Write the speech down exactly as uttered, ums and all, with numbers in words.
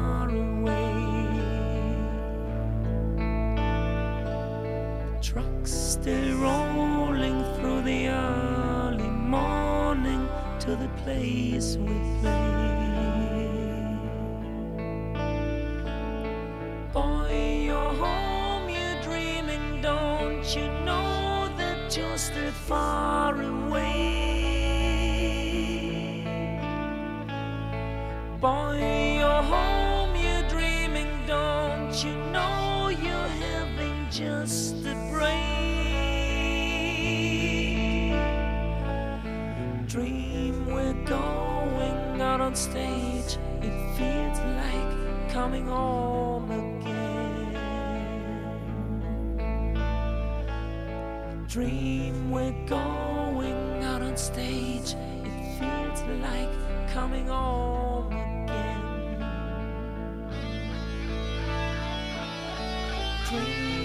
far away. The trucks still rolling through the early morning to the place we play. Boy, you're home, you're dreaming, don't you know that you're still far away? Boy, you're home, you're dreaming, don't you know you're having just a break? Dream we're going out on stage, it feels like coming home again. Dream we're going out on stage, it feels like coming home again. Dream